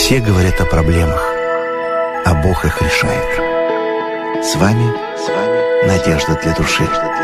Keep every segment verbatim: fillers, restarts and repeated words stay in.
Все говорят о проблемах, а Бог их решает. С вами, с вами Надежда для души.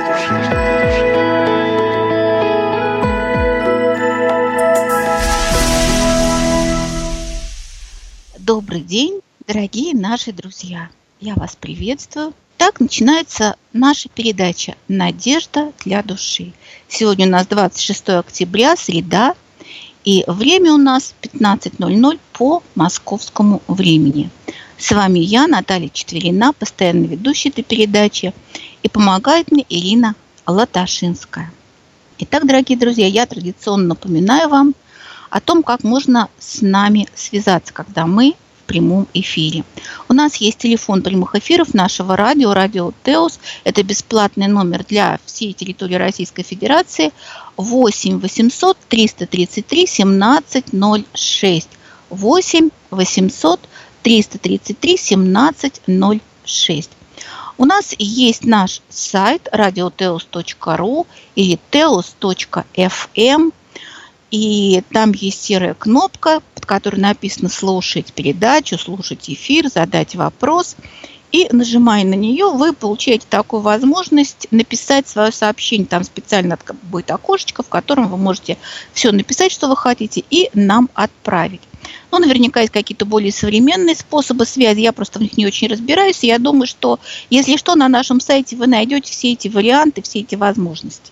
Добрый день, дорогие наши друзья! Я вас приветствую. Так начинается наша передача «Надежда для души». Сегодня у нас двадцать шестое октября, среда, и время у нас пятнадцать ноль ноль по московскому времени. С вами я, Наталья Четверина, постоянный ведущий этой передачи, и помогает мне Ирина Латашинская. Итак, дорогие друзья, я традиционно напоминаю вам о том, как можно с нами связаться, когда мы в прямом эфире. У нас есть телефон прямых эфиров нашего радио, радио ТЭОС. Это бесплатный номер для всей территории Российской Федерации. восемь восемьсот триста тридцать три семнадцать ноль шесть. восемь восемьсот триста тридцать три семнадцать ноль шесть. У нас есть наш сайт радио теос точка ру или теос точка эф эм. И там есть серая кнопка, под которой написано «Слушать передачу», «Слушать эфир», «Задать вопрос». И, нажимая на нее, вы получаете такую возможность написать свое сообщение. Там специально будет окошечко, в котором вы можете все написать, что вы хотите, и нам отправить. Ну, наверняка есть какие-то более современные способы связи. Я просто в них не очень разбираюсь. И я думаю, что, если что, на нашем сайте вы найдете все эти варианты, все эти возможности.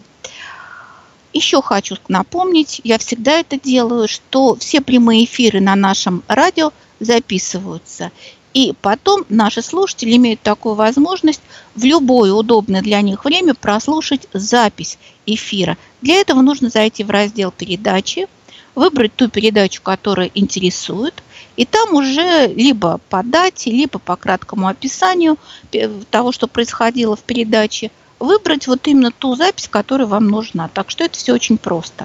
Еще хочу напомнить, я всегда это делаю, что все прямые эфиры на нашем радио записываются. И потом наши слушатели имеют такую возможность в любое удобное для них время прослушать запись эфира. Для этого нужно зайти в раздел «Передачи», выбрать ту передачу, которая интересует, и там уже либо по дате, либо по краткому описанию того, что происходило в передаче, выбрать вот именно ту запись, которая вам нужна. Так что это все очень просто.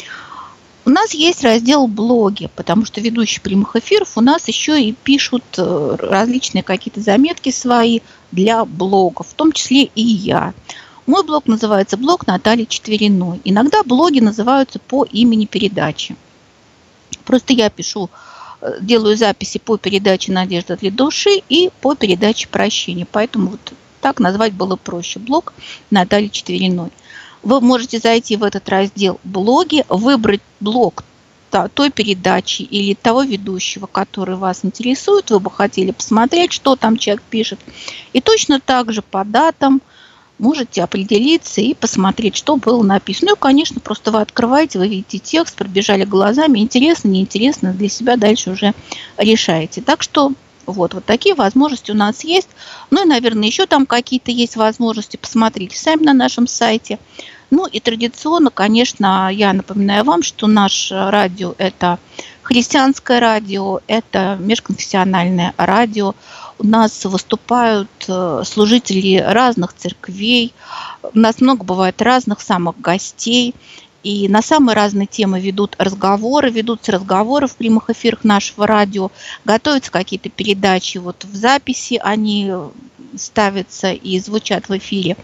У нас есть раздел «Блоги», потому что ведущие прямых эфиров у нас еще и пишут различные какие-то заметки свои для блогов, в том числе и я. Мой блог называется «Блог Натальи Четвериной». Иногда блоги называются по имени передачи. Просто я пишу, делаю записи по передаче «Надежда для души» и по передаче «Прощение». Поэтому вот так назвать было проще. Блог Натальи Четвериной. Вы можете зайти в этот раздел «Блоги», выбрать блог той передачи или того ведущего, который вас интересует. Вы бы хотели посмотреть, что там человек пишет. И точно так же по датам можете определиться и посмотреть, что было написано. Ну и, конечно, просто вы открываете, вы видите текст, пробежали глазами. Интересно, неинтересно, для себя дальше уже решаете. Так что Вот, вот такие возможности у нас есть. Ну и, наверное, еще там какие-то есть возможности. Посмотрите сами на нашем сайте. Ну и традиционно, конечно, я напоминаю вам, что наше радио – это христианское радио, это межконфессиональное радио. У нас выступают служители разных церквей. У нас много бывает разных самых гостей. И на самые разные темы ведут разговоры, ведутся разговоры в прямых эфирах нашего радио, готовятся какие-то передачи, вот в записи они ставятся и звучат в эфире.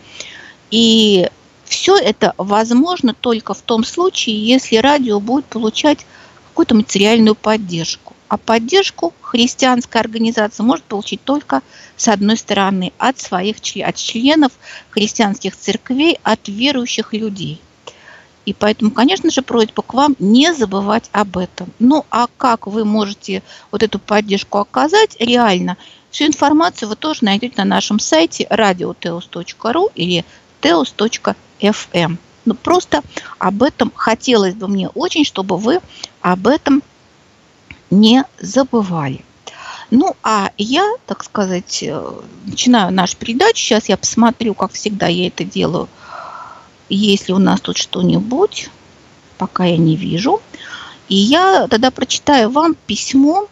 И все это возможно только в том случае, если радио будет получать какую-то материальную поддержку. А поддержку христианская организация может получить только, с одной стороны, от своих от членов христианских церквей, от верующих людей. И поэтому, конечно же, просьба к вам не забывать об этом. Ну, а как вы можете вот эту поддержку оказать реально? Всю информацию вы тоже найдете на нашем сайте радио теос точка ру или теос точка эф эм. Ну, просто об этом хотелось бы мне очень, чтобы вы об этом не забывали. Ну, а я, так сказать, начинаю нашу передачу. Сейчас я посмотрю, как всегда я это делаю. Если у нас тут что-нибудь, пока я не вижу. И я тогда прочитаю вам письмо.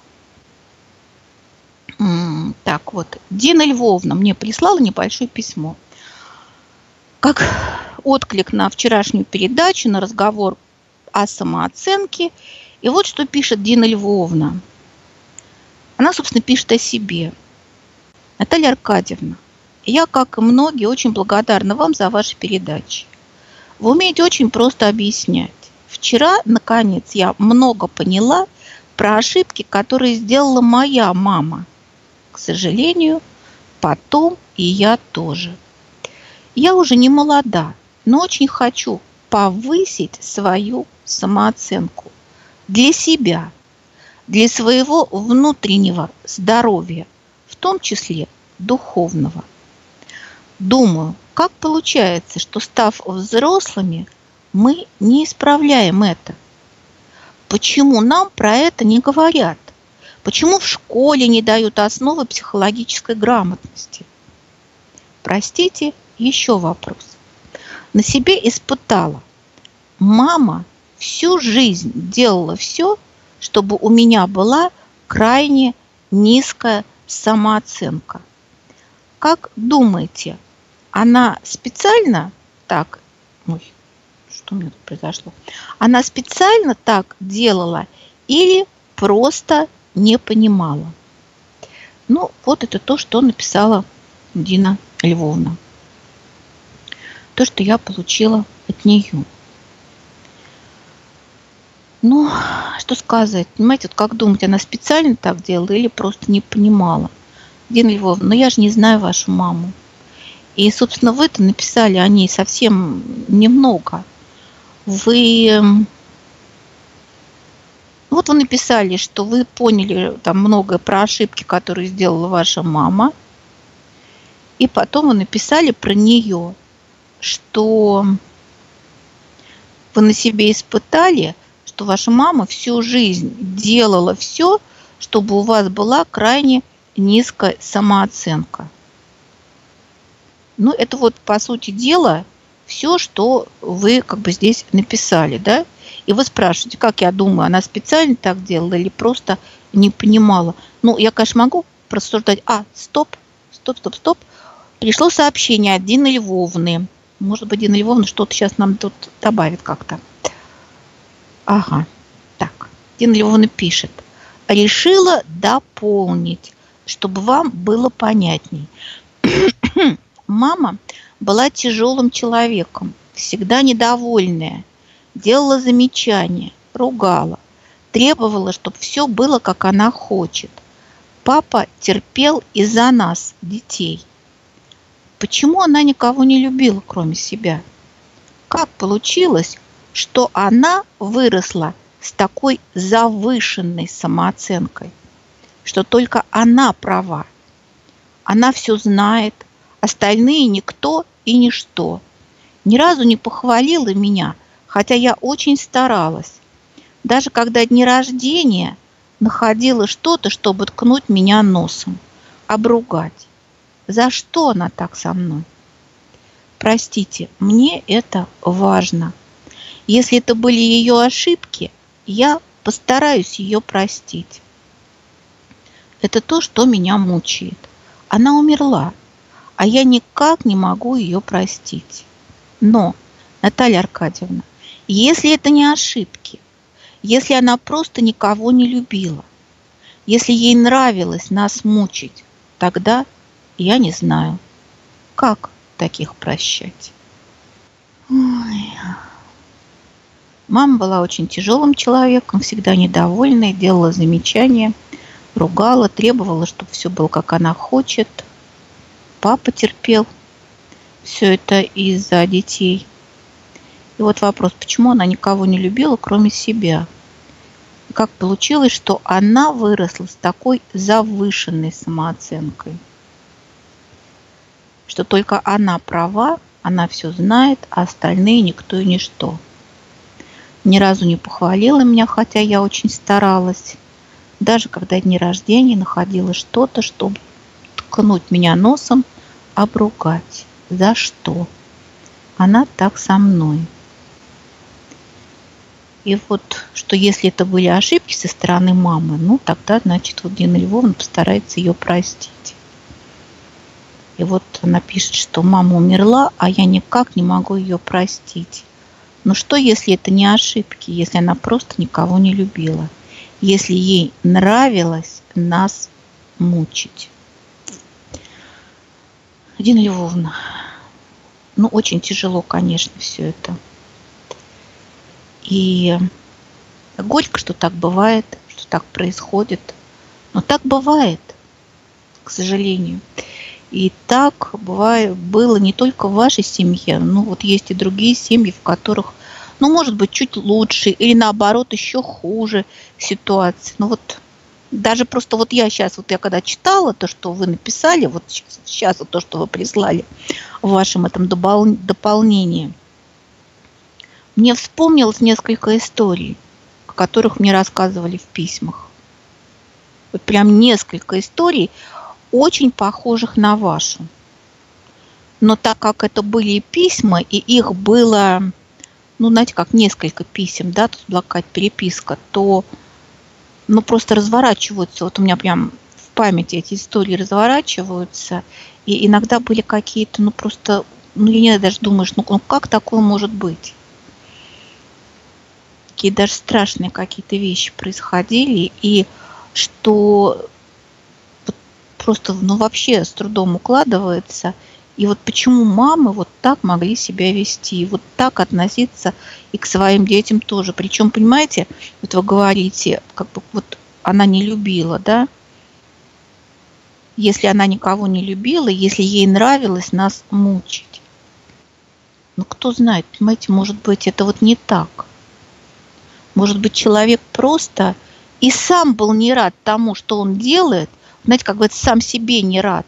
Так вот, Дина Львовна мне прислала небольшое письмо. Как отклик на вчерашнюю передачу, на разговор о самооценке. И вот что пишет Дина Львовна. Она, собственно, пишет о себе. Наталья Аркадьевна, я, как и многие, очень благодарна вам за ваши передачи. Вы умеете очень просто объяснять. Вчера, наконец, я много поняла про ошибки, которые сделала моя мама. К сожалению, потом и я тоже. Я уже не молода, но очень хочу повысить свою самооценку для себя, для своего внутреннего здоровья, в том числе духовного. Думаю, как получается, что, став взрослыми, мы не исправляем это? Почему нам про это не говорят? Почему в школе не дают основы психологической грамотности? Простите, еще вопрос. На себе испытала. Мама всю жизнь делала все, чтобы у меня была крайне низкая самооценка. Как думаете, она специально так... Ой, что у меня тут произошло? Она специально так делала или просто не понимала? Ну, вот это то, что написала Дина Львовна. То, что я получила от нее. Ну, что сказать? Понимаете, вот как думать, она специально так делала или просто не понимала? Дина Львовна, ну я же не знаю вашу маму. И, собственно, вы-то написали о ней совсем немного. Вы... Вот вы написали, что вы поняли там многое про ошибки, которые сделала ваша мама. И потом вы написали про нее, что вы на себе испытали, что ваша мама всю жизнь делала все, чтобы у вас была крайне низкая самооценка. Ну, это вот, по сути дела, все, что вы как бы здесь написали, да? И вы спрашиваете, как я думаю, она специально так делала или просто не понимала? Ну, я, конечно, могу просуждать. А, стоп, стоп, стоп, стоп. Пришло сообщение от Дины Львовны. Может быть, Дина Львовна что-то сейчас нам тут добавит как-то. Ага, так. Дина Львовна пишет. Решила дополнить, чтобы вам было понятней. Мама была тяжелым человеком, всегда недовольная, делала замечания, ругала, требовала, чтобы все было, как она хочет. Папа терпел из-за нас, детей. Почему она никого не любила, кроме себя? Как получилось, что она выросла с такой завышенной самооценкой, что только она права? Она все знает, остальные никто и ничто. Ни разу не похвалила меня, хотя я очень старалась. Даже когда дни рождения находила что-то, чтобы ткнуть меня носом, обругать. За что она так со мной? Простите, мне это важно. Если это были ее ошибки, я постараюсь ее простить. Это то, что меня мучает. Она умерла, а я никак не могу ее простить. Но, Наталья Аркадьевна, если это не ошибки, если она просто никого не любила, если ей нравилось нас мучить, тогда я не знаю, как таких прощать. Ой. Мама была очень тяжелым человеком, всегда недовольной, делала замечания, ругала, требовала, чтобы все было, как она хочет. Папа терпел все это из-за детей. И вот вопрос, почему она никого не любила, кроме себя? И как получилось, что она выросла с такой завышенной самооценкой? Что только она права, она все знает, а остальные никто и ничто. Ни разу не похвалила меня, хотя я очень старалась. Даже когда дни рождения находила что-то, чтобы ткнуть меня носом, обругать. За что? Она так со мной. И вот, что если это были ошибки со стороны мамы, ну тогда, значит, вот Дина Львовна постарается ее простить. И вот она пишет, что мама умерла, а я никак не могу ее простить. Но что, если это не ошибки, если она просто никого не любила, если ей нравилось нас мучить? Дина Львовна, ну очень тяжело, конечно, все это. И горько, что так бывает, что так происходит. Но так бывает, к сожалению. И так бывает, было не только в вашей семье, но вот есть и другие семьи, в которых, ну, может быть, чуть лучше или наоборот еще хуже ситуация. Ну вот даже просто вот я сейчас, вот я когда читала то, что вы написали, вот сейчас, сейчас вот то, что вы прислали в вашем этом добол- дополнении, мне вспомнилось несколько историй, о которых мне рассказывали в письмах. Вот прям несколько историй, очень похожих на вашу. Но так как это были письма, и их было, ну, знаете, как несколько писем, да, тут была какая-то переписка, то, ну, просто разворачиваются. Вот у меня прям в памяти эти истории разворачиваются. И иногда были какие-то, ну, просто, ну, я даже думаешь, ну, как такое может быть? Такие даже страшные какие-то вещи происходили, и что просто, ну, вообще с трудом укладывается. И вот почему мамы вот так могли себя вести, вот так относиться и к своим детям тоже. Причем, понимаете, вот вы говорите, как бы вот она не любила, да? Если она никого не любила, если ей нравилось нас мучить. Ну, кто знает, понимаете, может быть, это вот не так. Может быть, человек просто и сам был не рад тому, что он делает, знаете, как говорится, сам себе не рад.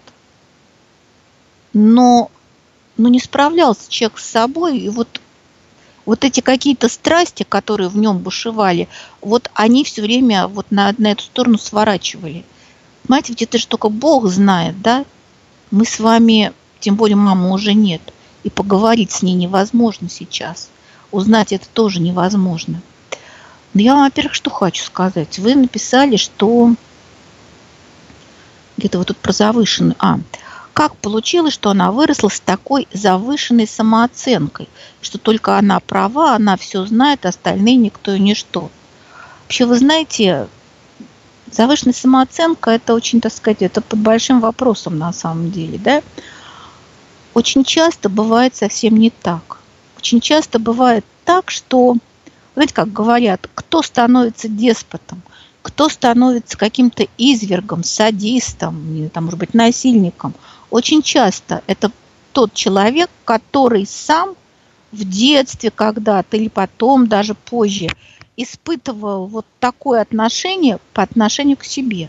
Но, но не справлялся человек с собой, и вот, вот эти какие-то страсти, которые в нем бушевали, вот они все время вот на, на эту сторону сворачивали. Понимаете, ведь это же только Бог знает, да? Мы с вами, тем более мамы уже нет, и поговорить с ней невозможно сейчас. Узнать это тоже невозможно. Но я вам, во-первых, что хочу сказать. Вы написали, что где-то вот тут про завышенную... А, как получилось, что она выросла с такой завышенной самооценкой, что только она права, она все знает, остальные никто и ничто. Вообще, вы знаете, завышенная самооценка – это очень, так сказать, это под большим вопросом на самом деле, да? Очень часто бывает совсем не так. Очень часто бывает так, что, знаете, как говорят, кто становится деспотом, кто становится каким-то извергом, садистом, там, может быть, насильником. Очень часто это тот человек, который сам в детстве когда-то или потом, даже позже, испытывал вот такое отношение по отношению к себе.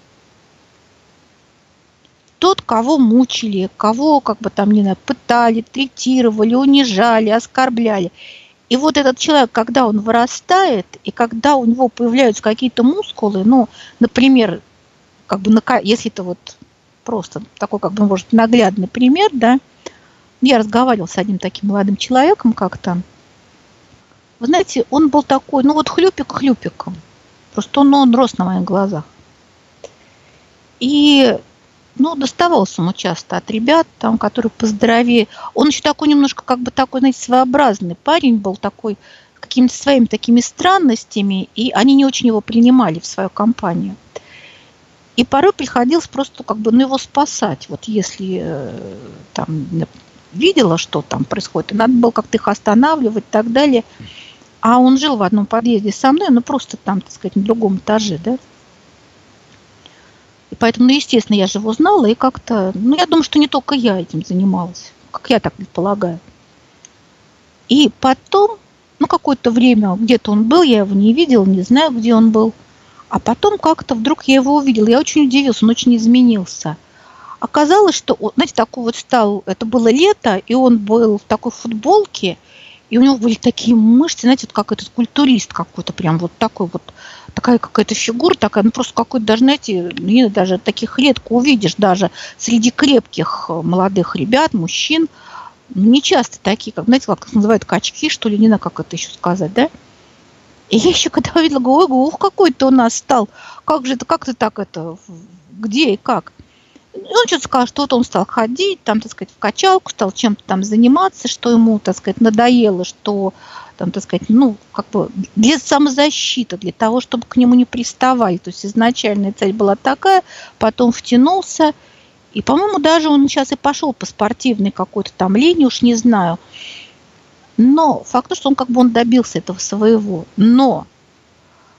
Тот, кого мучили, кого, как бы там, не знаю, пытали, третировали, унижали, оскорбляли. И вот этот человек, когда он вырастает, и когда у него появляются какие-то мускулы, ну, например, как бы, если это вот просто такой, как бы, может, наглядный пример, да, я разговаривала с одним таким молодым человеком как-то. Вы знаете, он был такой, ну, вот хлюпик хлюпиком. Просто он, он рос на моих глазах. И, ну, доставался ему часто от ребят, там, которые поздоровее. Он еще такой немножко, как бы такой, знаете, своеобразный парень был, такой, с какими-то своими такими странностями, и они не очень его принимали в свою компанию. И порой приходилось просто, как бы, ну, его спасать. Вот если э, там видела, что там происходит, и надо было как-то их останавливать и так далее. А он жил в одном подъезде со мной, ну, просто там, так сказать, на другом этаже, да. И поэтому, ну, естественно, я же его знала, и как-то, ну, я думаю, что не только я этим занималась, как я так предполагаю. И потом, ну, какое-то время где-то он был, я его не видела, не знаю, где он был. А потом как-то вдруг я его увидела. Я очень удивилась, он очень изменился. Оказалось, что, знаете, такой вот стал, это было лето, и он был в такой футболке, и у него были такие мышцы, знаете, вот как этот культурист какой-то, прям вот такой вот, такая какая-то фигура, такая, ну просто какой-то даже, знаете, ну, даже таких редко увидишь даже среди крепких молодых ребят, мужчин. Не часто такие, как, знаете, как называют, качки, что ли, не знаю, как это еще сказать, да? И я еще когда увидела, говорю, ух, какой-то у нас стал, как же это, как ты так это, где и как? И он что-то сказал, что вот он стал ходить, там, так сказать, в качалку, стал чем-то там заниматься, что ему, так сказать, надоело, что, там, так сказать, ну, как бы для самозащиты, для того, чтобы к нему не приставали. То есть изначальная цель была такая, потом втянулся, и, по-моему, даже он сейчас и пошел по спортивной какой-то там линии, уж не знаю. Но факт, что он как бы он добился этого своего. Но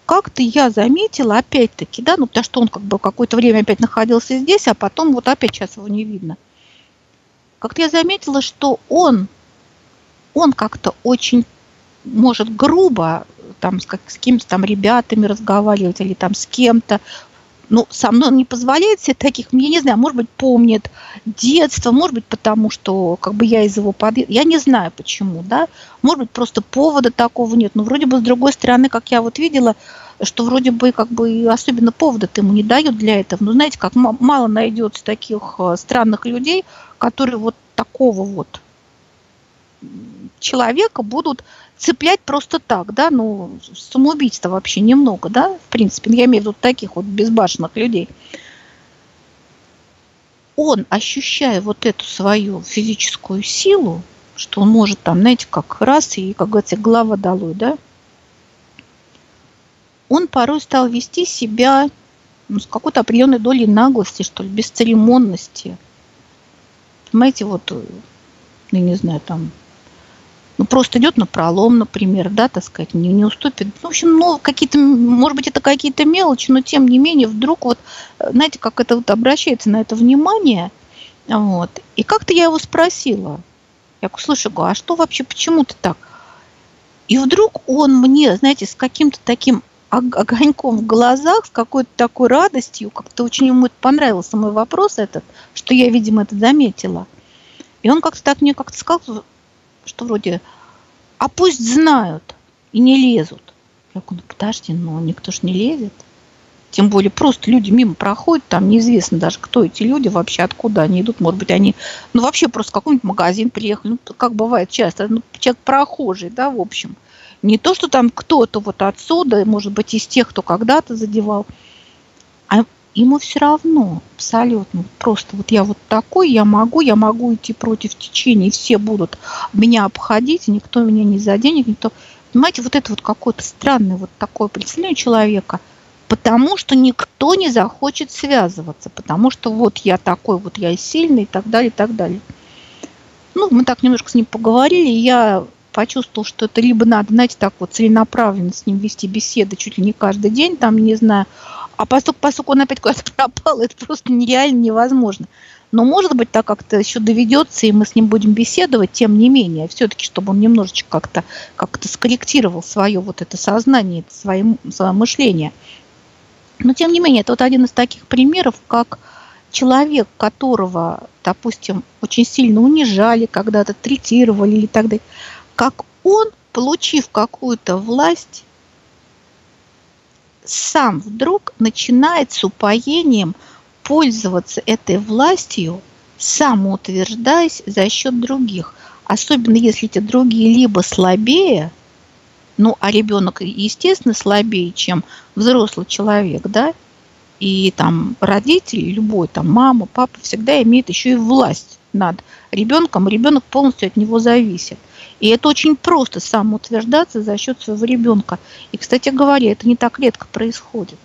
как-то я заметила, опять-таки, да, ну, потому что он как бы какое-то время опять находился здесь, а потом вот опять сейчас его не видно. Как-то я заметила, что он, он как-то очень может грубо там с, как, с кем-то там ребятами разговаривать или там с кем-то. Ну, со мной он не позволяет себе таких, я не знаю, может быть, помнит детство, может быть, потому что как бы я из его подъезда, я не знаю почему, да, может быть, просто повода такого нет, но вроде бы с другой стороны, как я вот видела, что вроде бы как бы особенно повода-то ему не дают для этого, но знаете, как мало найдется таких странных людей, которые вот такого вот человека будут цеплять просто так, да, ну, самоубийства вообще немного, да, в принципе, я имею в виду таких вот безбашенных людей. Он, ощущая вот эту свою физическую силу, что он может там, знаете, как раз, и, как говорится, голова долой, да, он порой стал вести себя, ну, с какой-то определенной долей наглости, что ли, бесцеремонности. Понимаете, вот, я не знаю, там, ну, просто идет напролом, например, да, так сказать, не, не уступит. В общем, ну, какие-то, может быть, это какие-то мелочи, но тем не менее, вдруг вот, знаете, как это вот обращается на это внимание, вот. И как-то я его спросила, я говорю, слушай, а что вообще, почему ты так? И вдруг он мне, знаете, с каким-то таким огоньком в глазах, с какой-то такой радостью, как-то очень ему это понравился мой вопрос этот, что я, видимо, это заметила. И он как-то так мне как-то сказал, что вроде, а пусть знают и не лезут. Я говорю, ну подожди, ну никто ж не лезет. Тем более просто люди мимо проходят, там неизвестно даже, кто эти люди вообще, откуда они идут. Может быть, они, ну вообще просто в какой-нибудь магазин приехали, ну как бывает часто, ну человек прохожий, да, в общем. Не то, что там кто-то вот отсюда, может быть, из тех, кто когда-то задевал, а ему все равно, абсолютно. Просто вот я вот такой, я могу, я могу идти против течения, и все будут меня обходить, и никто меня не заденет, никто... Понимаете, вот это вот какое-то странное вот такое представление человека, потому что никто не захочет связываться, потому что вот я такой, вот я сильный и так далее, и так далее. Ну, мы так немножко с ним поговорили, и я почувствовала, что это либо надо, знаете, так вот целенаправленно с ним вести беседы чуть ли не каждый день, там, не знаю, а поскольку, поскольку он опять куда-то пропал, это просто нереально невозможно. Но, может быть, так как-то еще доведется, и мы с ним будем беседовать, тем не менее, все-таки, чтобы он немножечко как-то как-то скорректировал свое вот это сознание, свое, свое мышление. Но, тем не менее, это вот один из таких примеров, как человек, которого, допустим, очень сильно унижали, когда-то третировали или так далее, как он, получив какую-то власть, сам вдруг начинает с упоением пользоваться этой властью, самоутверждаясь за счет других. Особенно если эти другие либо слабее, ну, а ребенок, естественно, слабее, чем взрослый человек, да, и там родители, любой, там мама, папа всегда имеет еще и власть над ребенком, ребенок полностью от него зависит. И это очень просто самоутверждаться за счет своего ребенка. И, кстати говоря, это не так редко происходит.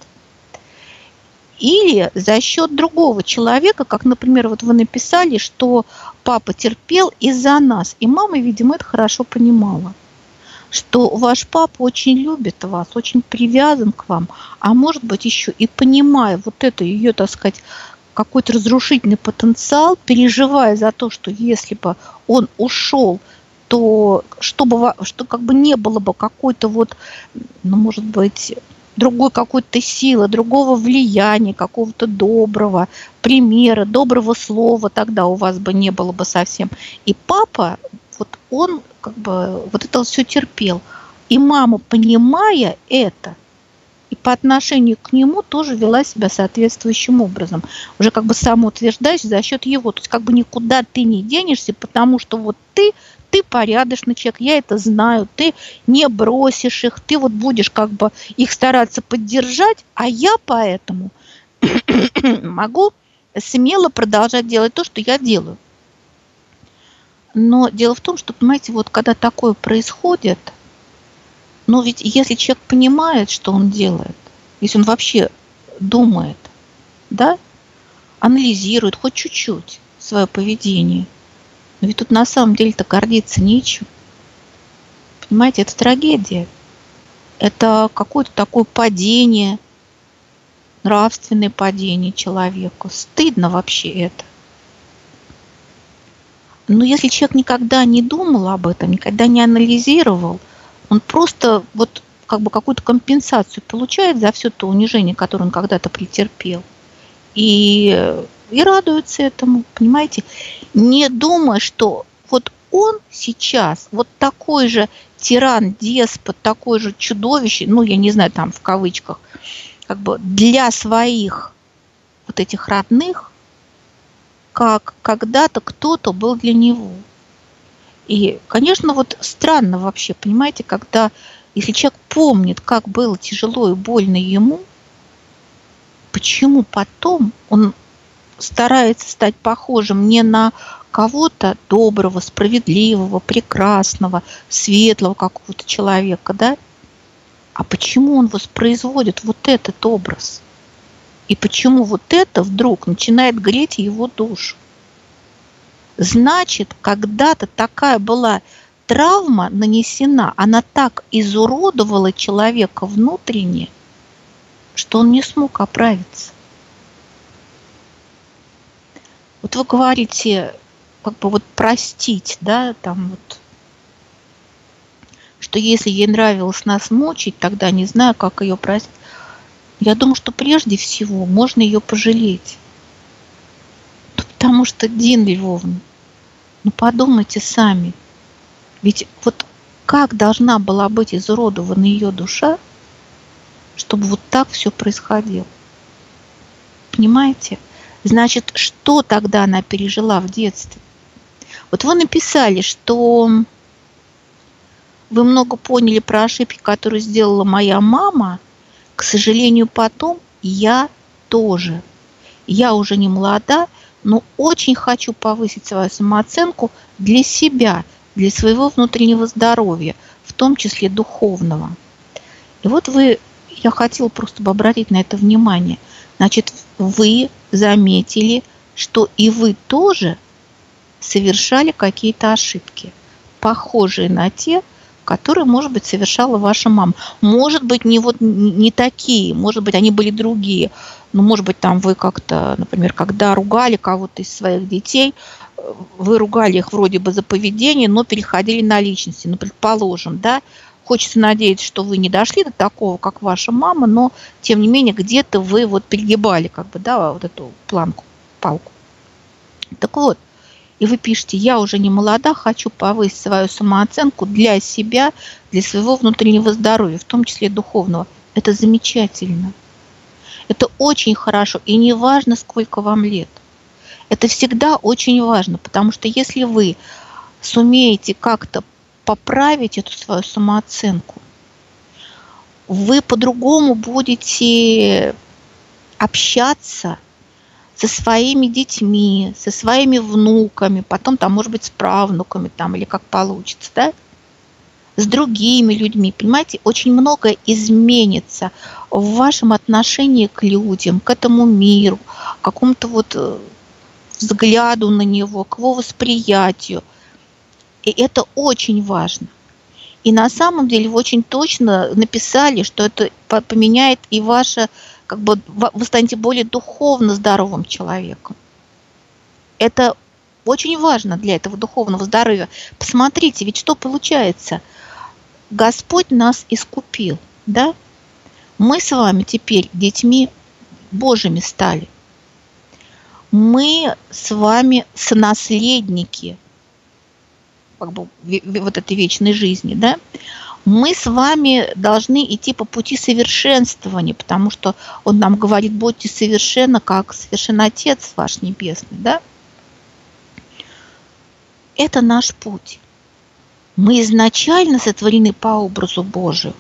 Или за счет другого человека, как, например, вот вы написали, что папа терпел из-за нас. И мама, видимо, это хорошо понимала, что ваш папа очень любит вас, очень привязан к вам, а может быть еще и понимая вот это ее, так сказать, какой-то разрушительный потенциал, переживая за то, что если бы он ушел, то чтобы, что как бы не было бы какой-то вот, ну, может быть, другой какой-то силы, другого влияния, какого-то доброго примера, доброго слова, тогда у вас бы не было бы совсем. И папа, вот он как бы вот это все терпел. И мама, понимая это, и по отношению к нему тоже вела себя соответствующим образом. Уже как бы самоутверждаясь за счет его. То есть как бы никуда ты не денешься, потому что вот ты, ты порядочный человек, я это знаю, ты не бросишь их, ты вот будешь как бы их стараться поддержать, а я поэтому могу смело продолжать делать то, что я делаю. Но дело в том, что, понимаете, вот когда такое происходит, ну ведь если человек понимает, что он делает, если он вообще думает, да, анализирует хоть чуть-чуть свое поведение, но ведь тут на самом деле-то гордиться нечем. Понимаете, это трагедия. Это какое-то такое падение, нравственное падение человека. Стыдно вообще это. Но если человек никогда не думал об этом, никогда не анализировал, он просто вот как бы какую-то компенсацию получает за все то унижение, которое он когда-то претерпел. И, и радуется этому, понимаете? Не думая, что вот он сейчас вот такой же тиран, деспот, такой же чудовище, ну, я не знаю, там в кавычках, как бы для своих вот этих родных, как когда-то кто-то был для него. И, конечно, вот странно вообще, понимаете, когда, если человек помнит, как было тяжело и больно ему, почему потом он старается стать похожим не на кого-то доброго, справедливого, прекрасного, светлого какого-то человека, да? А почему он воспроизводит вот этот образ? И почему вот это вдруг начинает греть его душу? Значит, когда-то такая была травма нанесена, она так изуродовала человека внутренне, что он не смог оправиться. Вот вы говорите, как бы вот простить, да, там вот, что если ей нравилось нас мучить, тогда не знаю, как ее простить. Я думаю, что прежде всего можно ее пожалеть. Потому что, Дина Львовна, ну подумайте сами, ведь вот как должна была быть изуродована ее душа, чтобы вот так все происходило? Понимаете? Значит, что тогда она пережила в детстве? Вот вы написали, что вы много поняли про ошибки, которые сделала моя мама. К сожалению, потом я тоже. Я уже не молода, но очень хочу повысить свою самооценку для себя, для своего внутреннего здоровья, в том числе духовного. И вот вы, я хотела просто бы обратить на это внимание. Значит, вы заметили, что и вы тоже совершали какие-то ошибки, похожие на те, которые, может быть, совершала ваша мама. Может быть, не, вот, не такие, может быть, они были другие. Но, может быть, там вы как-то, например, когда ругали кого-то из своих детей, вы ругали их вроде бы за поведение, но переходили на личности. Ну, предположим, да, хочется надеяться, что вы не дошли до такого, как ваша мама, но, тем не менее, где-то вы вот перегибали, как бы, да, вот эту планку, палку. Так вот, и вы пишете, я уже не молода, хочу повысить свою самооценку для себя, для своего внутреннего здоровья, в том числе духовного. Это замечательно. Это очень хорошо. И не важно, сколько вам лет. Это всегда очень важно, потому что если вы сумеете как-то поправить эту свою самооценку, вы по-другому будете общаться со своими детьми, со своими внуками, потом там, может быть, с правнуками там, или как получится, да, с другими людьми. Понимаете, очень многое изменится в вашем отношении к людям, к этому миру, к какому-то вот взгляду на него, к его восприятию. И это очень важно. И на самом деле вы очень точно написали, что это поменяет и ваше, как бы вы станете более духовно здоровым человеком. Это очень важно для этого духовного здоровья. Посмотрите, ведь что получается? Господь нас искупил, да? Мы с вами теперь детьми Божьими стали. Мы с вами сонаследники, как бы, вот этой вечной жизни, да? Мы с вами должны идти по пути совершенствования, потому что Он нам говорит, будьте совершенны, как совершен Отец ваш Небесный, да? Это наш путь. Мы изначально сотворены по образу Божию.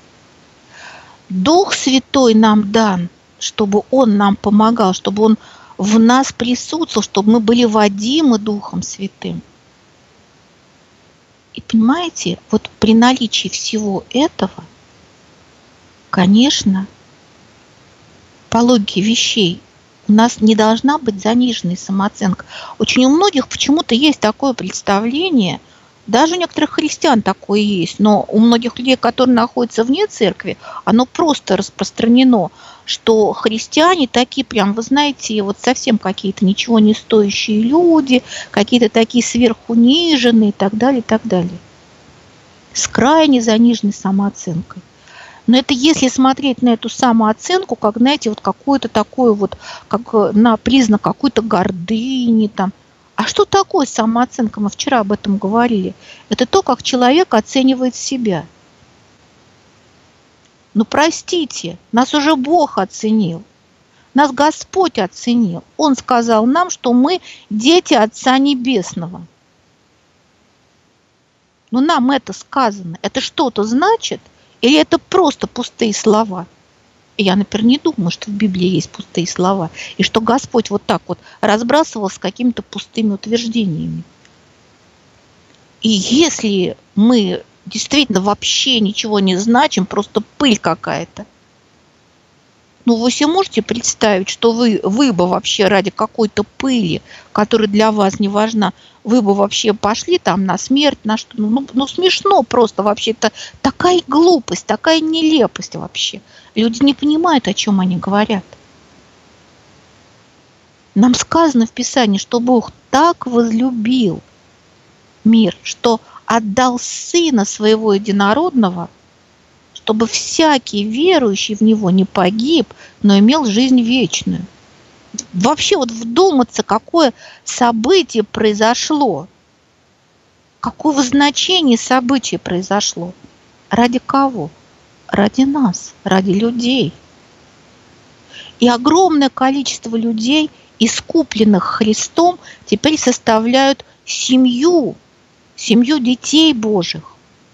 Дух Святой нам дан, чтобы Он нам помогал, чтобы Он в нас присутствовал, чтобы мы были водимы Духом Святым. И понимаете, вот при наличии всего этого, конечно, по логике вещей, у нас не должна быть заниженная самооценка. Очень у многих почему-то есть такое представление, Даже у некоторых христиан такое есть, но у многих людей, которые находятся вне церкви, оно просто распространено, что христиане такие прям, вы знаете, вот совсем какие-то ничего не стоящие люди, какие-то такие сверхуниженные и так далее, и так далее. С крайне заниженной самооценкой. Но это если смотреть на эту самооценку, как, знаете, вот какое-то такое вот, как на признак какой-то гордыни там. А что такое самооценка? Мы вчера об этом говорили. Это то, как человек оценивает себя. Ну, простите, нас уже Бог оценил. Нас Господь оценил. Он сказал нам, что мы дети Отца Небесного. Но нам это сказано. Это что-то значит? Или это просто пустые слова? Я, например, не думаю, что в Библии есть пустые слова, и что Господь вот так вот разбрасывал с какими-то пустыми утверждениями. И если мы действительно вообще ничего не значим, просто пыль какая-то, ну вы себе можете представить, что вы, вы бы вообще ради какой-то пыли, которая для вас не важна, вы бы вообще пошли там на смерть, на что? Ну, ну, ну смешно просто вообще. Это такая глупость, такая нелепость вообще. Люди не понимают, о чем они говорят. Нам сказано в Писании, что Бог так возлюбил мир, что отдал Сына Своего Единородного, чтобы всякий верующий в Него не погиб, но имел жизнь вечную. Вообще вот вдуматься, какое событие произошло, какого значения событие произошло. Ради кого? Ради нас, ради людей. И огромное количество людей, искупленных Христом, теперь составляют семью, семью детей Божьих.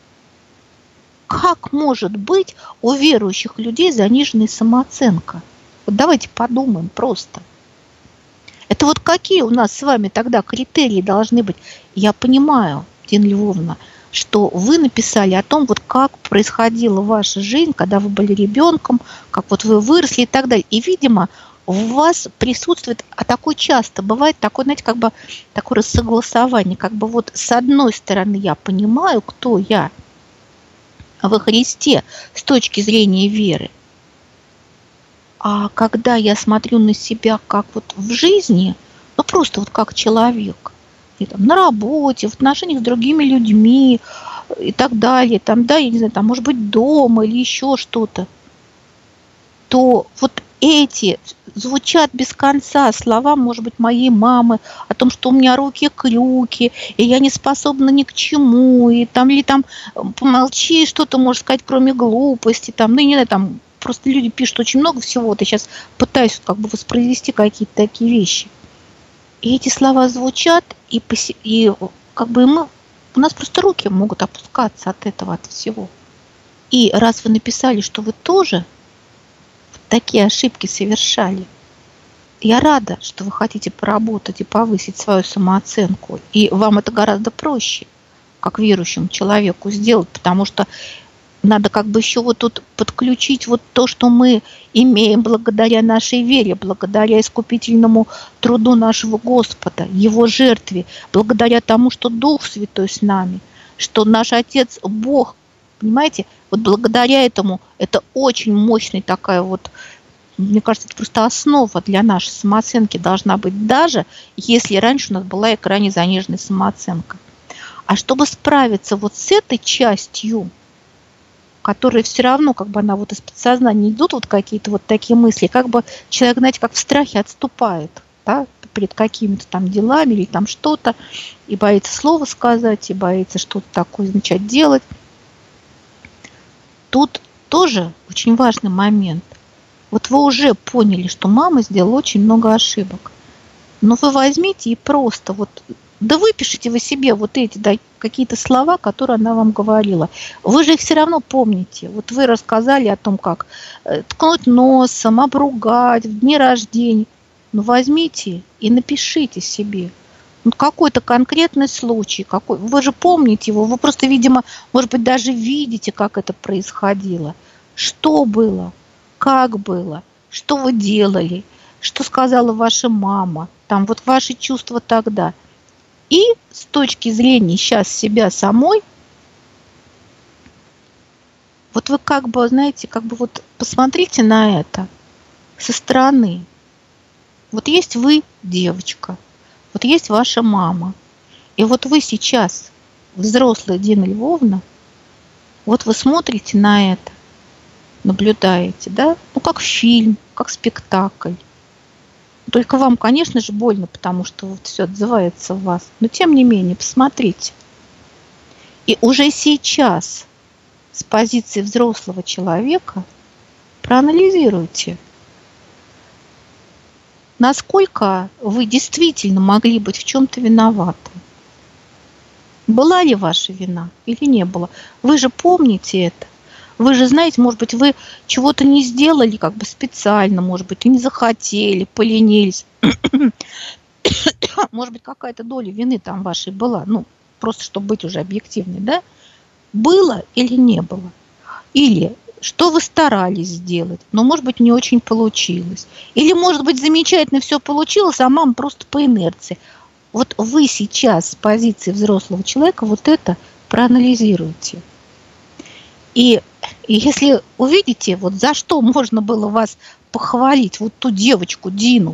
Как может быть у верующих людей заниженная самооценка? Вот давайте подумаем просто. Это вот какие у нас с вами тогда критерии должны быть? Я понимаю, Дина Львовна, что вы написали о том, вот как происходила ваша жизнь, когда вы были ребенком, как вот вы выросли и так далее. И, видимо, в вас присутствует, а такое часто бывает, такое, знаете, как бы такое рассогласование, как бы вот с одной стороны я понимаю, кто я во Христе с точки зрения веры, а когда я смотрю на себя как вот в жизни, ну просто вот как человек, и там, на работе, в отношениях с другими людьми и так далее, там, да, я не знаю, там, может быть, дома или еще что-то, то вот эти звучат без конца слова, может быть, моей мамы о том, что у меня руки-крюки, и я не способна ни к чему, и там, или там помолчи, что ты можешь сказать, кроме глупости, там, ну, не знаю, там, просто люди пишут очень много всего, вот я сейчас пытаюсь как бы воспроизвести какие-то такие вещи. И эти слова звучат, и, и как бы мы, у нас просто руки могут опускаться от этого, от всего. И раз вы написали, что вы тоже такие ошибки совершали, я рада, что вы хотите поработать и повысить свою самооценку. И вам это гораздо проще, как верующему человеку, сделать, потому что надо как бы еще вот тут подключить вот то, что мы имеем благодаря нашей вере, благодаря искупительному труду нашего Господа, Его жертве, благодаря тому, что Дух Святой с нами, что наш Отец Бог, понимаете, вот благодаря этому это очень мощная такая вот, мне кажется, это просто основа для нашей самооценки должна быть, даже если раньше у нас была и крайне заниженная самооценка. А чтобы справиться вот с этой частью, которые все равно, как бы она вот из подсознания идут, вот какие-то вот такие мысли, как бы человек, знаете, как в страхе отступает, да, перед какими-то там делами или там что-то, и боится слова сказать, и боится что-то такое начать делать. Тут тоже очень важный момент. Вот вы уже поняли, что мама сделала очень много ошибок, но вы возьмите и просто вот, да выпишите вы себе вот эти, да, какие-то слова, которые она вам говорила. Вы же их все равно помните. Вот вы рассказали о том, как ткнуть носом, обругать в дни рождения. Ну возьмите и напишите себе. Ну, какой-то конкретный случай. Какой, вы же помните его. Вы просто, видимо, может быть, даже видите, как это происходило. Что было? Как было? Что вы делали? Что сказала ваша мама? Там вот ваши чувства тогда. И с точки зрения сейчас себя самой, вот вы как бы, знаете, как бы вот посмотрите на это со стороны. Вот есть вы, девочка, вот есть ваша мама. И вот вы сейчас, взрослая Дина Львовна, вот вы смотрите на это, наблюдаете, да? Ну, как фильм, как спектакль. Только вам, конечно же, больно, потому что вот все отзывается в вас. Но тем не менее, посмотрите. И уже сейчас с позиции взрослого человека проанализируйте, насколько вы действительно могли быть в чем-то виноваты. Была ли ваша вина или не было? Вы же помните это. Вы же знаете, может быть, вы чего-то не сделали как бы специально, может быть, не захотели, поленились. Может быть, какая-то доля вины там вашей была. Ну, просто чтобы быть уже объективной, да? Было или не было? Или что вы старались сделать, но, может быть, не очень получилось. Или, может быть, замечательно все получилось, а мама просто по инерции. Вот вы сейчас с позиции взрослого человека вот это проанализируйте. И, и если увидите, вот за что можно было вас похвалить, вот ту девочку Дину,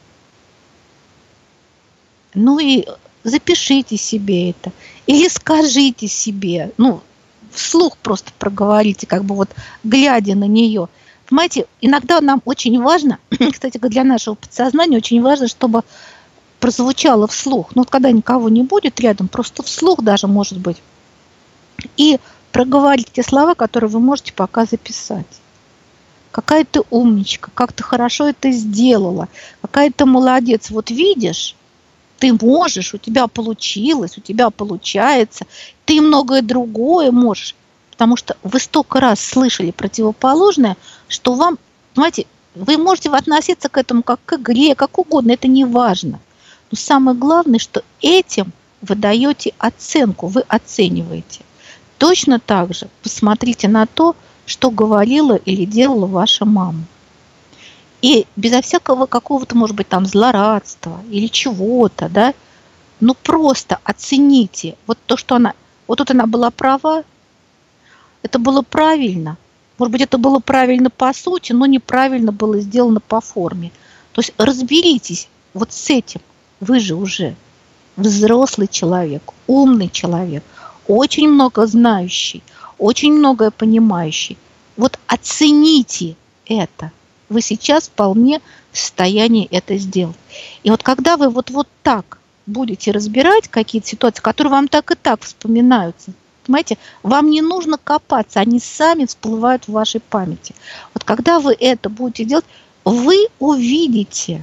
ну и запишите себе это. Или скажите себе, ну, вслух просто проговорите, как бы вот глядя на нее. Понимаете, иногда нам очень важно, кстати, для нашего подсознания очень важно, чтобы прозвучало вслух. Ну, вот когда никого не будет рядом, просто вслух даже может быть. И проговорить те слова, которые вы можете пока записать. Какая ты умничка, как ты хорошо это сделала, какая ты молодец. Вот видишь, ты можешь, у тебя получилось, у тебя получается, ты многое другое можешь. Потому что вы столько раз слышали противоположное, что вам, понимаете, вы можете относиться к этому как к игре, как угодно, это не важно. Но самое главное, что этим вы даете оценку, вы оцениваете. Точно так же посмотрите на то, что говорила или делала ваша мама. И безо всякого какого-то, может быть, там злорадства или чего-то, да, ну просто оцените вот то, что она, вот тут она была права, это было правильно. Может быть, это было правильно по сути, но неправильно было сделано по форме. То есть разберитесь вот с этим. Вы же уже взрослый человек, умный человек, очень много знающий, очень многое понимающий. Вот оцените это. Вы сейчас вполне в состоянии это сделать. И вот когда вы вот, вот так будете разбирать какие-то ситуации, которые вам так и так вспоминаются, понимаете, вам не нужно копаться, они сами всплывают в вашей памяти. Вот когда вы это будете делать, вы увидите,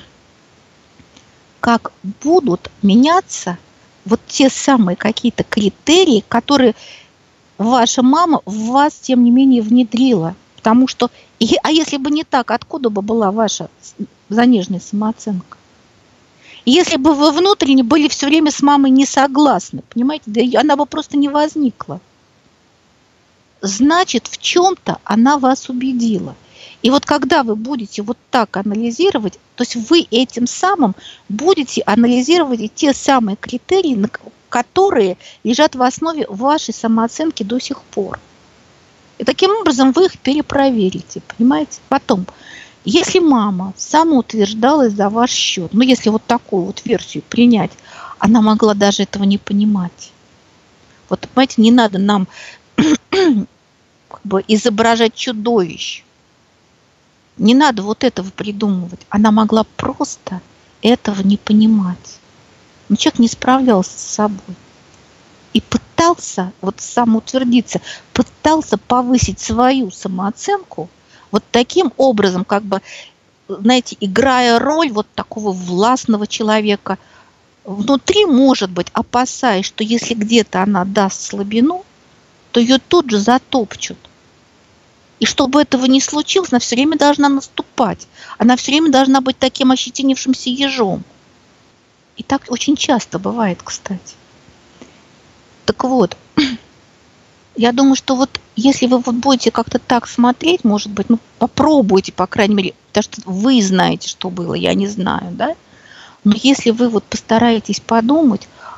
как будут меняться вот те самые какие-то критерии, которые ваша мама в вас, тем не менее, внедрила. Потому что, а если бы не так, откуда бы была ваша заниженная самооценка? Если бы вы внутренне были все время с мамой не согласны, понимаете, да она бы просто не возникла. Значит, в чем-то она вас убедила. И вот когда вы будете вот так анализировать, то есть вы этим самым будете анализировать и те самые критерии, которые лежат в основе вашей самооценки до сих пор. И таким образом вы их перепроверите, понимаете? Потом, если мама самоутверждалась за ваш счет, ну если вот такую вот версию принять, она могла даже этого не понимать. Вот, понимаете, не надо нам как бы изображать чудовищ. Не надо вот этого придумывать. Она могла просто этого не понимать. Но человек не справлялся с собой. И пытался вот самоутвердиться, пытался повысить свою самооценку вот таким образом, как бы, знаете, играя роль вот такого властного человека. Внутри, может быть, опасаясь, что если где-то она даст слабину, то ее тут же затопчут. И чтобы этого не случилось, она все время должна наступать. Она все время должна быть таким ощетинившимся ежом. И так очень часто бывает, кстати. Так вот, я думаю, что вот если вы вот будете как-то так смотреть, может быть, ну попробуйте, по крайней мере, потому что вы знаете, что было, я не знаю, да? Но если вы вот постараетесь подумать,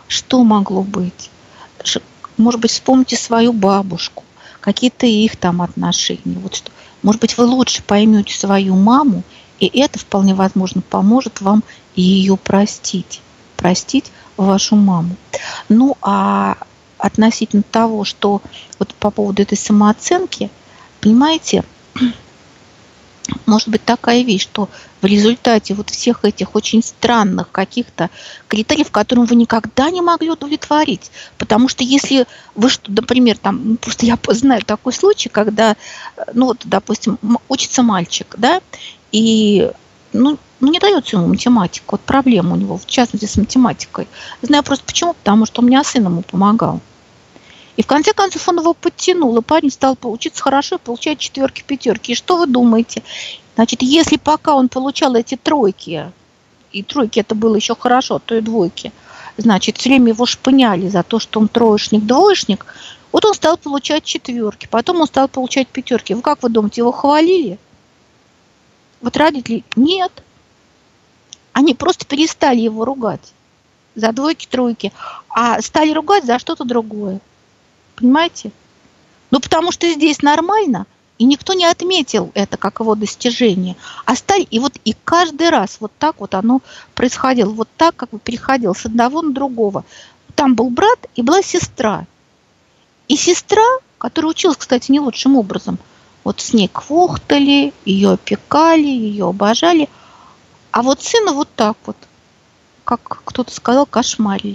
Что могло быть? Может быть, вспомните свою бабушку, какие-то их там отношения. Вот что. Может быть, вы лучше поймете свою маму, и это вполне возможно поможет вам ее простить. Простить вашу маму. Ну, а относительно того, что вот по поводу этой самооценки, понимаете, может быть такая вещь, что в результате вот всех этих очень странных каких-то критериев, которым вы никогда не могли удовлетворить. Потому что если вы, что, например, там, просто я знаю такой случай, когда, ну вот, допустим, учится мальчик, да, и, ну, ну, не дается ему математика, вот проблема у него, в частности, с математикой. Знаю просто почему, потому что у меня сын ему помогал. И в конце концов он его подтянул, и парень стал учиться хорошо, получать четверки, пятерки. И что вы думаете? Значит, если пока он получал эти тройки, и тройки это было еще хорошо, то и двойки, значит, все время его шпыняли за то, что он троечник, двоечник, вот он стал получать четверки, потом он стал получать пятерки. Вы как вы думаете, его хвалили? Вот родители? Нет. Они просто перестали его ругать за двойки, тройки, а стали ругать за что-то другое. Понимаете? Ну, потому что здесь нормально, и никто не отметил это как его достижение. А стали, и вот и каждый раз вот так вот оно происходило, вот так, как бы переходило с одного на другого. Там был брат и была сестра. И сестра, которая училась, кстати, не лучшим образом, вот с ней квохтали, ее опекали, ее обожали, а вот сына вот так вот, как кто-то сказал, кошмарили.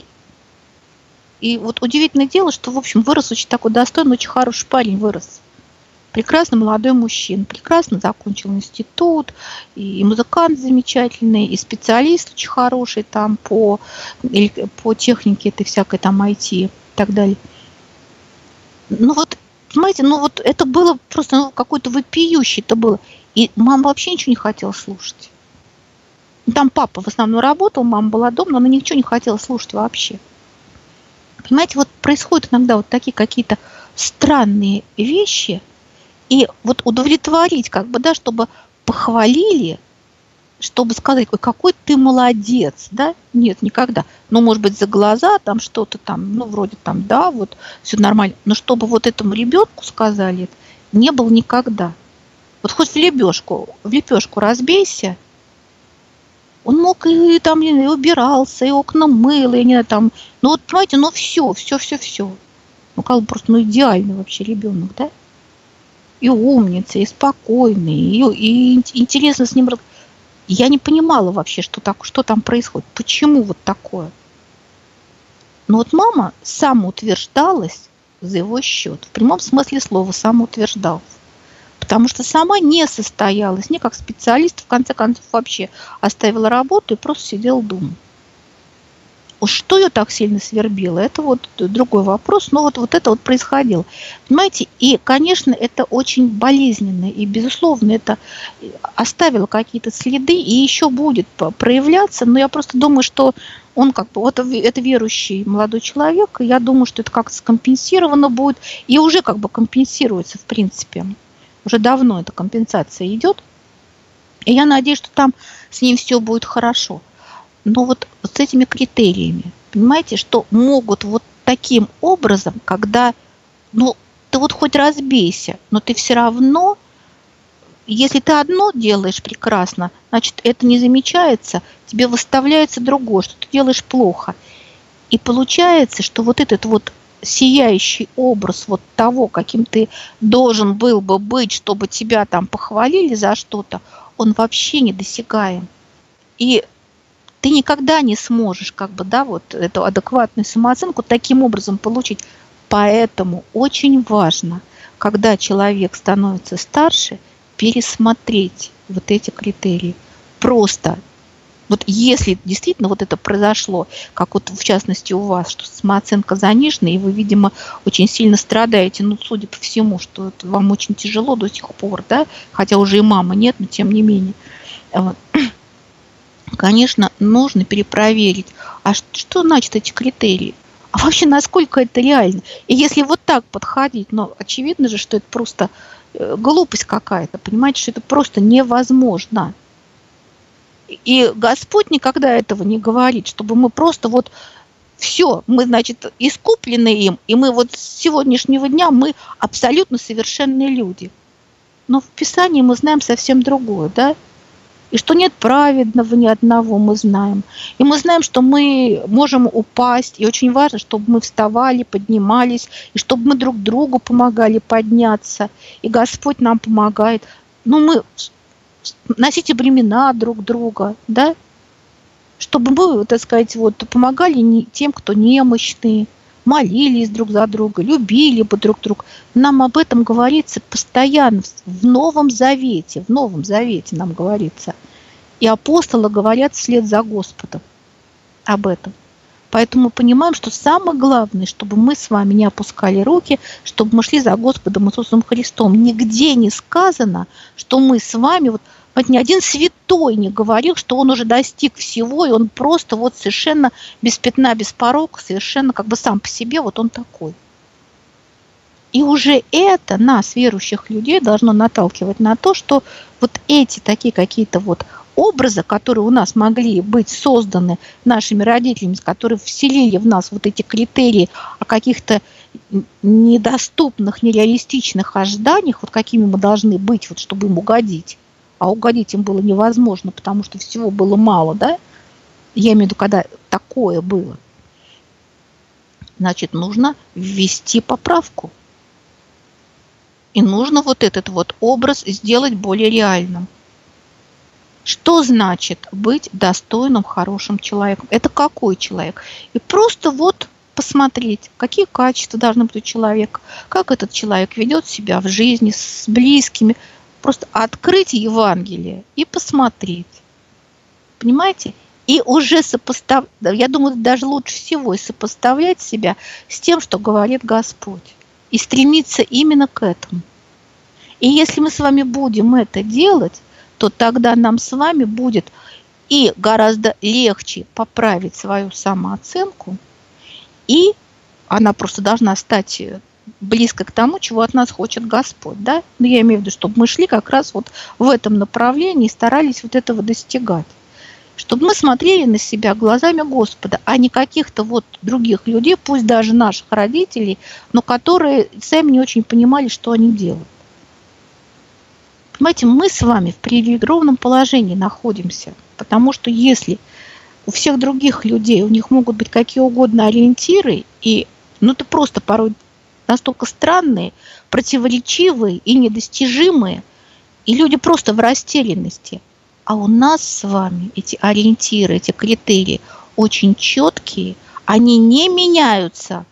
И вот удивительное дело, что, в общем, вырос очень такой достойный, очень хороший парень вырос. Прекрасный молодой мужчина, прекрасно закончил институт, и музыкант замечательный, и специалист очень хороший там по, по технике этой всякой там ай ти и так далее. Ну вот, понимаете, ну вот это было просто ну, какой-то вопиющий это было. И мама вообще ничего не хотела слушать. Там папа в основном работал, мама была дома, но она ничего не хотела слушать вообще. Понимаете, вот происходят иногда вот такие какие-то странные вещи, и вот удовлетворить, как бы, да, чтобы похвалили, чтобы сказать, ой, какой ты молодец, да? Нет, никогда. Ну, может быть, за глаза там что-то там, ну, вроде там, да, вот, все нормально. Но чтобы вот этому ребенку сказали, не было никогда. Вот хоть в лепешку, в лепешку разбейся, он мог и там и убирался, и окна мыл, и не там. Ну вот, понимаете, ну все, все, все, все. Ну как бы просто ну, идеальный вообще ребенок, да? И умница, и спокойный, и, и интересно с ним. Я не понимала вообще, что, так, что там происходит. Почему вот такое? Но вот мама самоутверждалась за его счет. В прямом смысле слова самоутверждалась. Потому что сама не состоялась, не как специалист, в конце концов вообще оставила работу и просто сидела дома. Уж что ее так сильно свербило, это вот другой вопрос, но вот, вот это вот происходило. Понимаете, и, конечно, это очень болезненно, и, безусловно, это оставило какие-то следы, и еще будет проявляться, но я просто думаю, что он как бы, вот это верующий молодой человек, и я думаю, что это как-то скомпенсировано будет, и уже как бы компенсируется, в принципе. Уже давно эта компенсация идет. И я надеюсь, что там с ним все будет хорошо. Но вот с этими критериями, понимаете, что могут вот таким образом, когда, ну, ты вот хоть разбейся, но ты все равно, если ты одно делаешь прекрасно, значит, это не замечается, тебе выставляется другое, что ты делаешь плохо. И получается, что вот этот вот сияющий образ вот того, каким ты должен был бы быть, чтобы тебя там похвалили за что-то, он вообще недосягаем. И ты никогда не сможешь как бы, да, вот эту адекватную самооценку таким образом получить. Поэтому очень важно, когда человек становится старше, пересмотреть вот эти критерии. Просто вот если действительно вот это произошло, как вот в частности у вас, что самооценка занижена, и вы, видимо, очень сильно страдаете, ну, судя по всему, что это вам очень тяжело до сих пор, да, хотя уже и мамы нет, но тем не менее. Конечно, нужно перепроверить, а что значит эти критерии? А вообще, насколько это реально? И если вот так подходить, ну, очевидно же, что это просто глупость какая-то, понимаете, что это просто невозможно. И Господь никогда этого не говорит, чтобы мы просто вот все, мы, значит, искуплены им, и мы вот с сегодняшнего дня мы абсолютно совершенные люди. Но в Писании мы знаем совсем другое, да? И что нет праведного ни одного, мы знаем. И мы знаем, что мы можем упасть, и очень важно, чтобы мы вставали, поднимались, и чтобы мы друг другу помогали подняться, и Господь нам помогает. Ну, мы носите бремена друг друга, да? Чтобы мы, так сказать, вот, помогали тем, кто немощный, молились друг за друга, любили бы друг друга. Нам об этом говорится постоянно в Новом Завете. В Новом Завете нам говорится. И апостолы говорят вслед за Господом об этом. Поэтому мы понимаем, что самое главное, чтобы мы с вами не опускали руки, чтобы мы шли за Господом Иисусом Христом. Нигде не сказано, что мы с вами... Вот, вот ни один святой не говорил, что он уже достиг всего, и он просто вот совершенно без пятна, без порока, совершенно как бы сам по себе, вот он такой. И уже это нас, верующих людей, должно наталкивать на то, что вот эти такие какие-то вот образы, которые у нас могли быть созданы нашими родителями, которые вселили в нас вот эти критерии о каких-то недоступных, нереалистичных ожиданиях, вот какими мы должны быть, вот, чтобы им угодить. А угодить им было невозможно, потому что всего было мало, да? Я имею в виду, когда такое было. Значит, нужно ввести поправку. И нужно вот этот вот образ сделать более реальным. Что значит быть достойным, хорошим человеком? Это какой человек? И просто вот посмотреть, какие качества должны быть у человека, как этот человек ведет себя в жизни с близкими. Просто открыть Евангелие и посмотреть. Понимаете? И уже сопоставлять, я думаю, даже лучше всего и сопоставлять себя с тем, что говорит Господь. И стремиться именно к этому. И если мы с вами будем это делать, то тогда нам с вами будет и гораздо легче поправить свою самооценку, и она просто должна стать близко к тому, чего от нас хочет Господь, да? Но я имею в виду, чтобы мы шли как раз вот в этом направлении и старались вот этого достигать. Чтобы мы смотрели на себя глазами Господа, а не каких-то вот других людей, пусть даже наших родителей, но которые сами не очень понимали, что они делают. Понимаете, мы с вами в привилегированном положении находимся, потому что если у всех других людей, у них могут быть какие угодно ориентиры, и ну это просто порой настолько странные, противоречивые и недостижимые, и люди просто в растерянности. А у нас с вами эти ориентиры, эти критерии очень четкие, они не меняются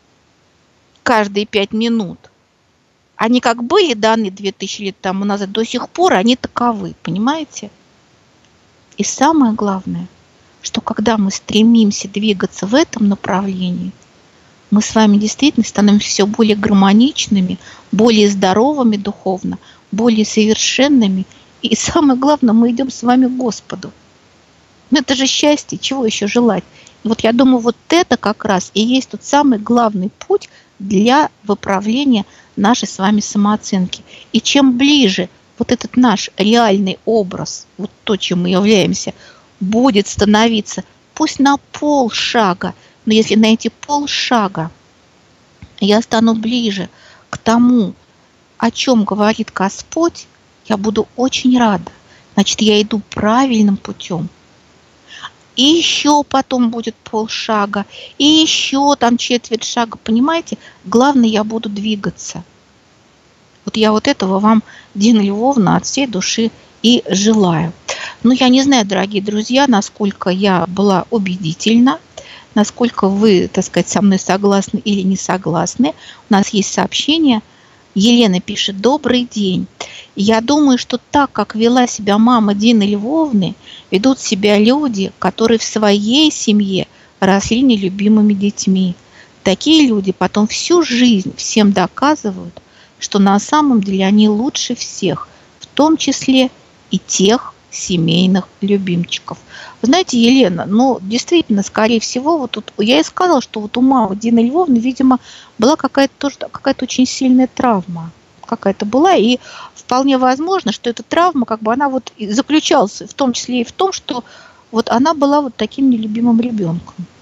каждые пять минут. Они как были даны две тысячи лет тому назад, до сих пор они таковы, понимаете? И самое главное, что когда мы стремимся двигаться в этом направлении, мы с вами действительно становимся все более гармоничными, более здоровыми духовно, более совершенными. И самое главное, мы идем с вами к Господу. Ну это же счастье, чего еще желать? И вот я думаю, вот это как раз и есть тот самый главный путь для выправления нашей с вами самооценки. И чем ближе вот этот наш реальный образ, вот то, чем мы являемся, будет становиться, пусть на полшага, но если на эти полшага я стану ближе к тому, о чем говорит Господь, я буду очень рада. Значит, я иду правильным путем. И еще потом будет полшага, и еще там четверть шага. Понимаете? Главное, я буду двигаться. Вот я вот этого вам, Дина Львовна, от всей души и желаю. Ну, я не знаю, дорогие друзья, насколько я была убедительна, насколько вы, так сказать, со мной согласны или не согласны. У нас есть сообщение. Елена пишет: «Добрый день. Я думаю, что так, как вела себя мама Дины Львовны, ведут себя люди, которые в своей семье росли нелюбимыми детьми. Такие люди потом всю жизнь всем доказывают, что на самом деле они лучше всех, в том числе и тех семейных любимчиков». Вы знаете, Елена, ну, действительно, скорее всего, вот тут я и сказала, что вот у мамы Дины Львовны, видимо, была какая-то тоже какая-то очень сильная травма. Какая-то была, и вполне возможно, что эта травма, как бы она вот заключалась в том числе и в том, что вот она была вот таким нелюбимым ребенком.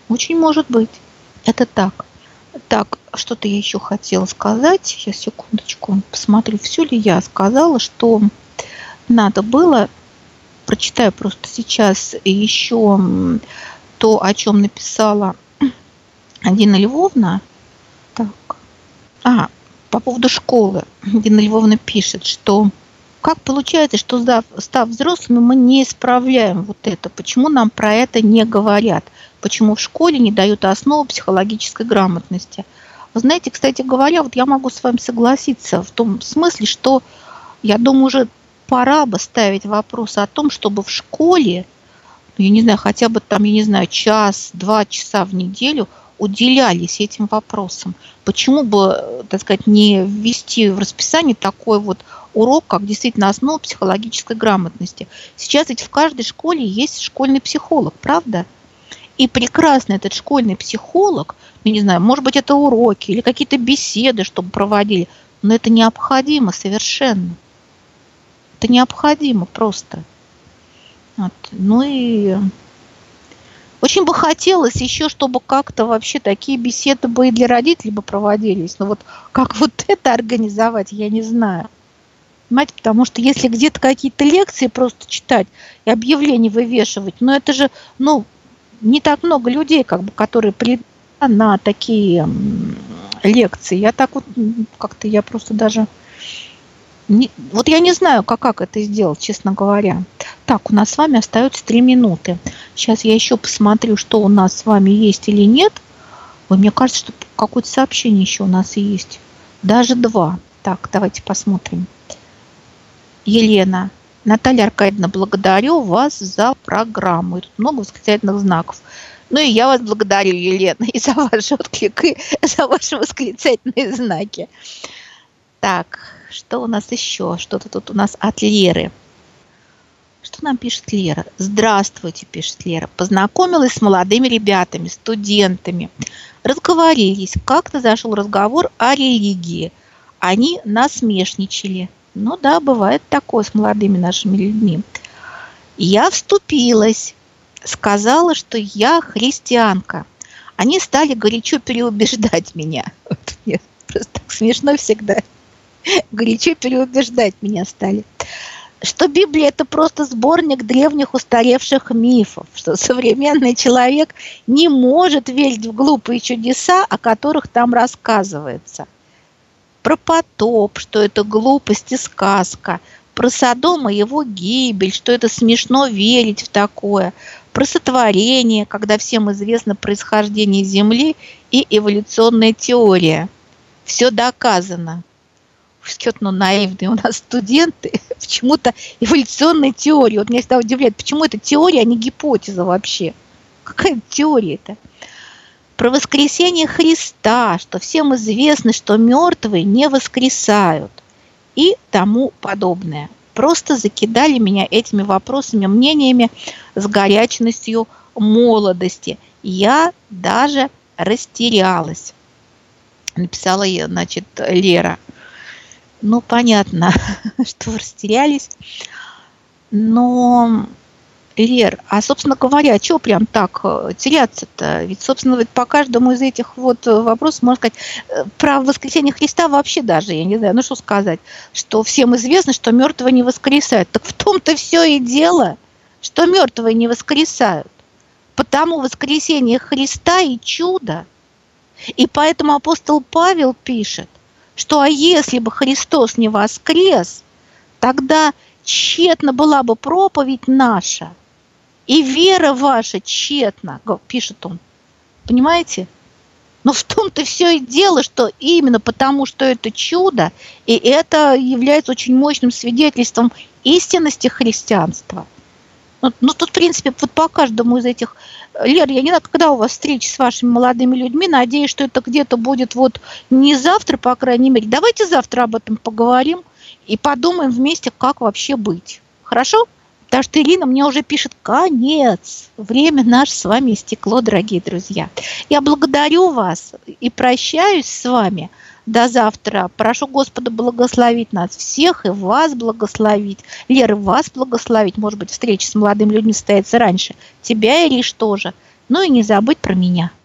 Очень может быть. Это так. Так, что-то я еще хотела сказать. Сейчас, секундочку, посмотрю, все ли я сказала, что надо было. Прочитаю просто сейчас еще то, о чем написала Дина Львовна. Так. А, по поводу школы. Дина Львовна пишет, что как получается, что став, став взрослыми, мы не исправляем вот это. Почему нам про это не говорят? Почему в школе не дают основу психологической грамотности? Вы знаете, кстати говоря, вот я могу с вами согласиться в том смысле, что я думаю, уже пора бы ставить вопрос о том, чтобы в школе, я не знаю, хотя бы там, я не знаю, час-два часа в неделю уделялись этим вопросам. Почему бы, так сказать, не ввести в расписание такой вот урок, как действительно основа психологической грамотности? Сейчас ведь в каждой школе есть школьный психолог, правда? И прекрасно этот школьный психолог, ну, не знаю, может быть, это уроки или какие-то беседы, чтобы проводили, но это необходимо совершенно. Это необходимо просто. Вот. Ну и очень бы хотелось еще, чтобы как-то вообще такие беседы бы и для родителей бы проводились. Но вот как вот это организовать, я не знаю. Понимаете, потому что если где-то какие-то лекции просто читать и объявления вывешивать, ну это же, ну, не так много людей, как бы, которые придут на такие лекции. Я так вот как-то, я просто даже... Не, вот я не знаю, как, как это сделать, честно говоря. Так, у нас с вами остается три минуты. Сейчас я еще посмотрю, что у нас с вами есть или нет. Ой, мне кажется, что какое-то сообщение еще у нас есть. Даже два. Так, давайте посмотрим. Елена. Наталья Аркадьевна, благодарю вас за программу. И тут много восклицательных знаков. Ну и я вас благодарю, Елена, и за ваш отклик, и за ваши восклицательные знаки. Так, что у нас еще? Что-то тут у нас от Леры. Что нам пишет Лера? Здравствуйте, пишет Лера. Познакомилась с молодыми ребятами, студентами. Разговорились. Как-то зашел разговор о религии. Они насмешничали. Ну да, бывает такое с молодыми нашими людьми. Я вступилась. Сказала, что я христианка. Они стали горячо переубеждать меня. Вот мне просто так смешно всегда. Горячо переубеждать меня стали. Что Библия – это просто сборник древних устаревших мифов, что современный человек не может верить в глупые чудеса, о которых там рассказывается. Про потоп, что это глупость и сказка, про Содом и его гибель, что это смешно верить в такое, про сотворение, когда всем известно происхождение Земли и эволюционная теория. Все доказано. Что-то, ну, наивные у нас студенты, почему-то эволюционная теория. Вот меня всегда удивляет, почему это теория, а не гипотеза вообще. Какая теория-то? Про воскресение Христа, что всем известно, что мертвые не воскресают и тому подобное. Просто закидали меня этими вопросами, мнениями с горячностью молодости. Я даже растерялась. Написала я, значит, Лера. Ну, понятно, что вы растерялись. Но, Лер, а, собственно говоря, что прям так теряться-то? Ведь, собственно, по каждому из этих вот вопросов, можно сказать, про воскресение Христа вообще даже, я не знаю, ну что сказать, что всем известно, что мертвые не воскресают. Так в том-то все и дело, что мертвые не воскресают. Потому воскресение Христа и чудо. И поэтому апостол Павел пишет, что а если бы Христос не воскрес, тогда тщетна была бы проповедь наша, и вера ваша тщетна, пишет он. Понимаете? Но в том-то все и дело, что именно потому, что это чудо, и это является очень мощным свидетельством истинности христианства. Ну, ну тут, в принципе, вот по каждому из этих... Лера, я не знаю, когда у вас встречи с вашими молодыми людьми, надеюсь, что это где-то будет вот не завтра, по крайней мере. Давайте завтра об этом поговорим и подумаем вместе, как вообще быть. Хорошо? Потому что Ирина мне уже пишет: конец. Время наше с вами истекло, дорогие друзья. Я благодарю вас и прощаюсь с вами. До завтра. Прошу Господа благословить нас всех и вас благословить. Лера, вас благословить. Может быть, встреча с молодыми людьми состоится раньше. Тебя, Ириш, тоже. Ну и не забудь про меня.